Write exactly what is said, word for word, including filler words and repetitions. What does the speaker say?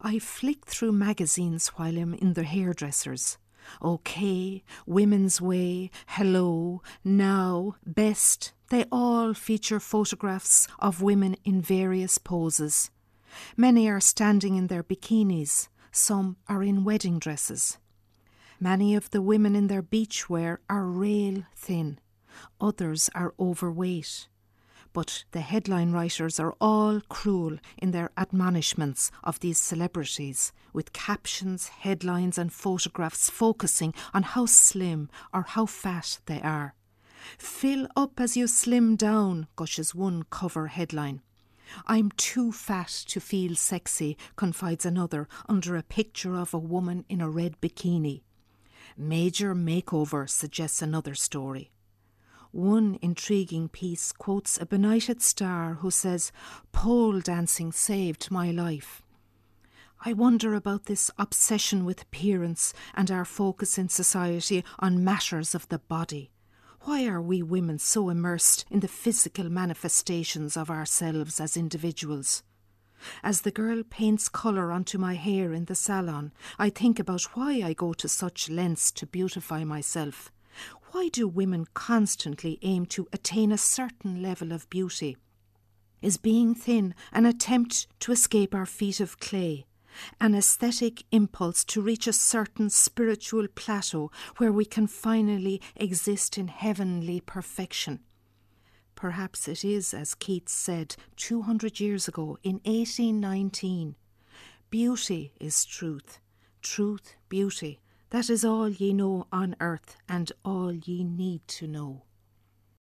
I flick through magazines while I'm in the hairdressers. OK, Women's Way, Hello, Now, Best, they all feature photographs of women in various poses. Many are standing in their bikinis, some are in wedding dresses. Many of the women in their beachwear are rail thin, others are overweight. But the headline writers are all cruel in their admonishments of these celebrities, with captions, headlines and photographs focusing on how slim or how fat they are. Fill up as you slim down, gushes one cover headline. I'm too fat to feel sexy, confides another under a picture of a woman in a red bikini. Major makeover, suggests another story. One intriguing piece quotes a benighted star who says, pole dancing saved my life. I wonder about this obsession with appearance and our focus in society on matters of the body. Why are we women so immersed in the physical manifestations of ourselves as individuals? As the girl paints colour onto my hair in the salon, I think about why I go to such lengths to beautify myself. Why do women constantly aim to attain a certain level of beauty? Is being thin an attempt to escape our feet of clay, an aesthetic impulse to reach a certain spiritual plateau where we can finally exist in heavenly perfection? Perhaps it is, as Keats said two hundred years ago in eighteen nineteen, beauty is truth, truth beauty. That is all ye know on earth and all ye need to know.